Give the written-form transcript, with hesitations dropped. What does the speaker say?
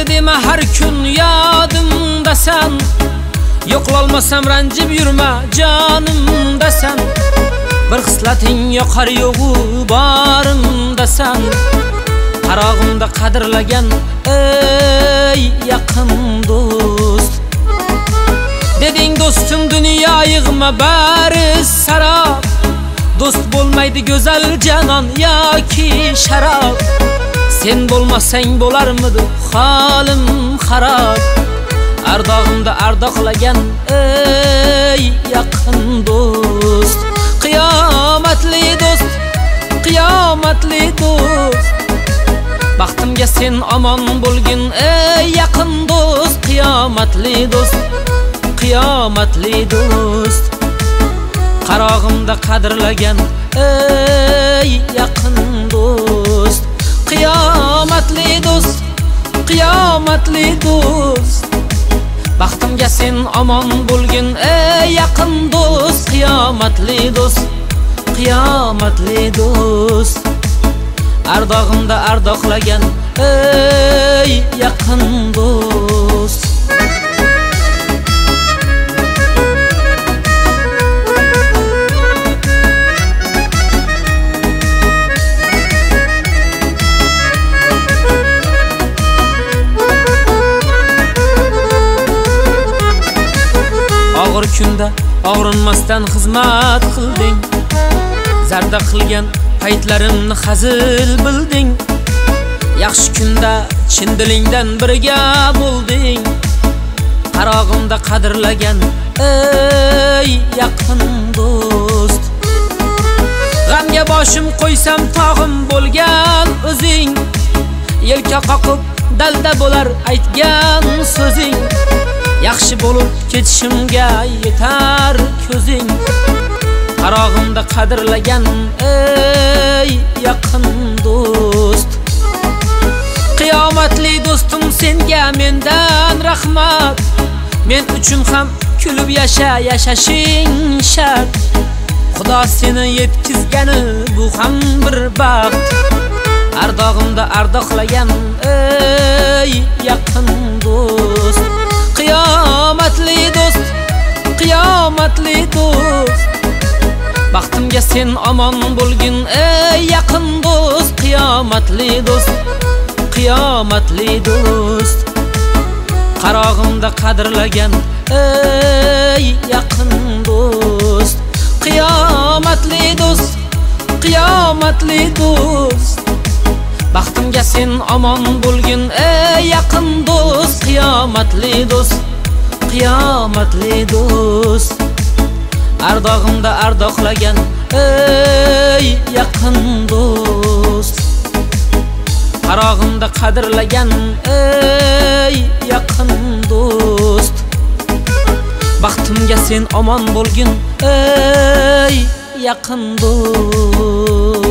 deme her gün yadımda sen. Yo'qolmasam ranjib yurma jonimda sen. Bir xislating yoqar yo'g'u borimda sen. Qarog'imda qadrlagan ey yaqin do'st. Deding do'stim dunyo yig'ma bari sarob. Do'st bo'lmaydi go'zal janon yoki sharob. Sen bo'lmasang bo'larmidi holim xarob. Ardog'imda ardoqlagan ey yaqin do'st. Qiyomatli do'st, qiyomatli do'st. Baxtimga sen omon bo'lgin ey yaqin do'st. Qiyomatli do'st, qiyomatli do'st. Qarog'imda qadrlagan ey yaqin do'st. Qiyomatli do'st, qiyomatli do'st. Baxtimga sen omon bo'lgin ey yaqin do'st. Qiyomatli do'st, qiyomatli do'st. Ardog'imda ardoqlagan ey yaqin do'st. Og'ir kunda og'rinmasdan xizmat qilding. Zarda qilgan paytlarimni hazil bilding. Yaxshi kunda chin dilingdan birga bo'lding. Qarog'imda qadrlagan ey yaqin do'st. G'amga boshim qo'ysam tog'im bo'lgan o'zing. Yelka qoqib dalda bo'lar aytgan so'zing. Yaxshi bo'lib ketishimga yetar ko'zing. Qarog'imda qadrlagan ey yaqin do'st. Qiyomatli do'stim senga mendan rahmat. Men uchun ham kulib yashashing shart. Xudo seni yetkizgani bu ham bir baxt. Ardog'imda ardoqlagan ey yaqin do'st. Qiyomatli do'st, qiyomatli do'st. Baxtimga sen omon bo'lgin ey yaqin do'st. Qiyomatli do'st, qiyomatli do'st. Qarog'imda qadrlagan ey yaqin do'st. Qiyomatli do'st, qiyomatli do'st. Baxtimga sen omon bo'lgin ey yaqin do'st. Qiyomatli do'st, qiyomatli do'st. Ardog'imda ardoqlagan ey yaqin do'st. Qarog'imda qadrlagan ey yaqin do'st. Baxtimga sen omon bo'lgin ey yaqin do'st.